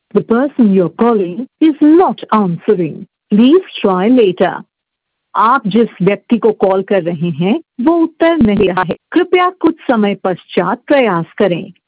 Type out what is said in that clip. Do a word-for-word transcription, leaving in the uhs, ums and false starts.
The person you're calling is not answering. Please try later. आप जिस व्यक्ति को कॉल कर रहे हैं वो उत्तर नहीं दे रहा है। कृपया कुछ समय पश्चात प्रयास करें।